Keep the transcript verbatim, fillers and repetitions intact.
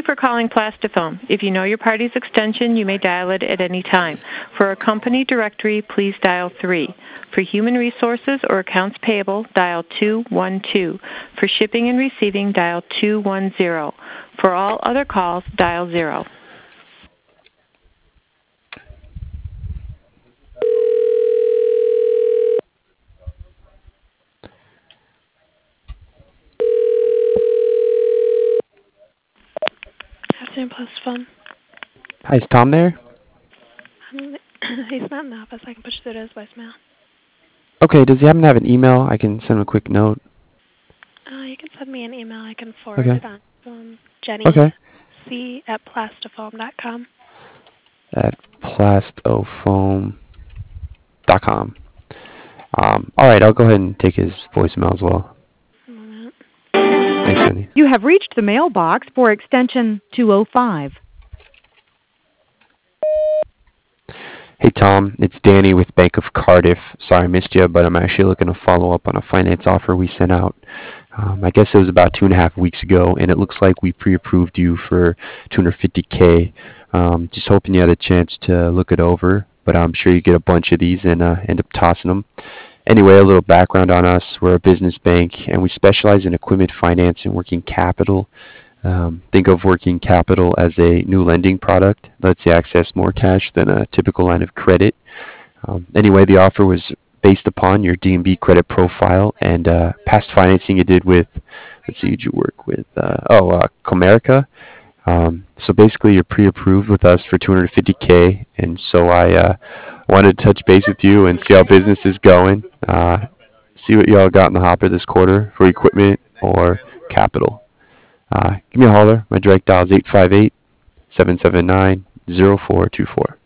for calling Plastifoam. If you know your party's extension, you may dial it at any time. For a company directory, please dial three. For human resources or accounts payable, dial two one two. For shipping and receiving, dial two one zero. For all other calls, dial zero. Afternoon, Plastifoam. Hi, is Tom there? Um, he's not in the office. I can push through to his voicemail. Okay, does he happen to have an email? I can send him a quick note. Uh, you can send me an email. I can forward Okay. it on. Um, Jenny Okay. C at plastifoam dot com. At plastofoam dot com. Um, all right, I'll go ahead and take his voicemail as well. One moment. Thanks, Jenny. You have reached the mailbox for extension two oh five. Hey, Tom, it's Danny with Bank of Cardiff. Sorry I missed you, but I'm actually looking to follow up on a finance offer we sent out. Um, I guess it was about two and a half weeks ago, and it looks like we pre-approved you for two hundred fifty K. Um, just hoping you had a chance to look it over, but I'm sure you get a bunch of these and uh, end up tossing them. Anyway, a little background on us. We're a business bank, and we specialize in equipment finance and working capital. Um, think of working capital as a new lending product that lets you access more cash than a typical line of credit. Um, anyway, the offer was based upon your D and B credit profile and uh, past financing you did with, let's see, did you work with, uh, oh, uh, Comerica. Um, so basically, you're pre-approved with us for two hundred fifty K, and so I uh, wanted to touch base with you and see how business is going. Uh, see what y'all got in the hopper this quarter for equipment or capital. Uh, give me a holler. My direct dial is eight five eight, seven seven nine, zero four two four.